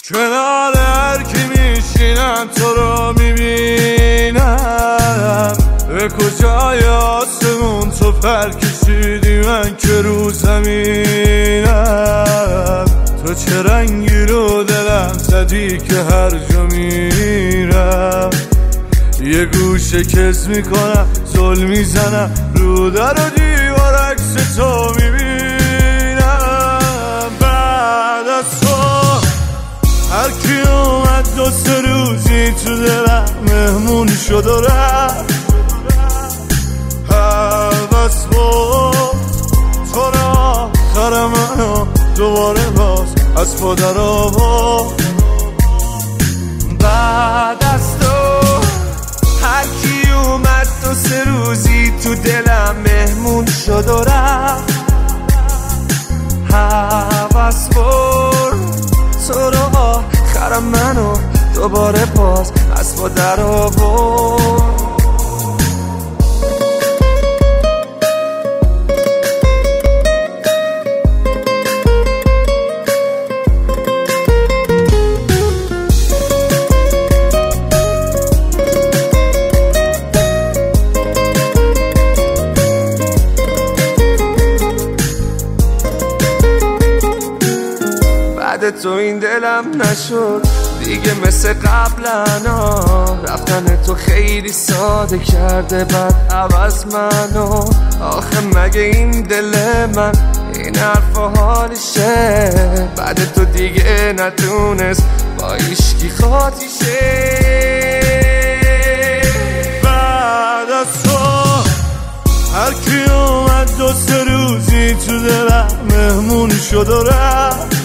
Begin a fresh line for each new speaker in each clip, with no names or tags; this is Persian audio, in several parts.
کنار هر کی میشینم تو رو میبینم، به کجای آسمون تو پر کشیدی من که رو زمینم. تو چه رنگی رو دلم زدی که هر جا میرم یه گوشه کز میکنم، زل میزنم رو در و دیوار عکس تو میبینم. بعد از تو هر کی اومد 2-3 روزی تو دلم مهمون شد و رفت. حوض بود تو را آخر منو دوباره باز از پدر آورد.
بعد از تو هر کی اومد 2-3 روزی تو دلم مهمون شد و رفت. حوض برد تو رو آخر منو دوباره باز از پدر آورد. بعد تو این دلم نشد دیگه مثل قبلا، رفتن تو خیلی ساده کرده بعد عوض منو. آخه مگه این دل من این حرف و حالشه؟ بعد تو دیگه نتونست با ایشکی خاطیشه.
بعد از تو هر کی اومد 2-3 روزی تو دلم مهمون شد و رفت.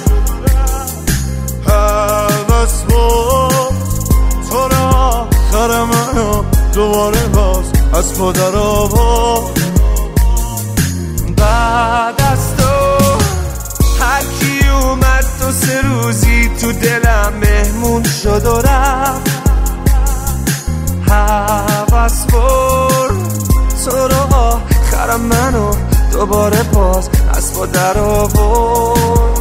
حوض بود تو را آخر منو دوباره باز از پدر آورد.
بعد از تو هر کی اومد 2-3 روزی تو دلم مهمون شد و رفت. حوض برد تو را آخر منو دوباره باز از پدر آورد.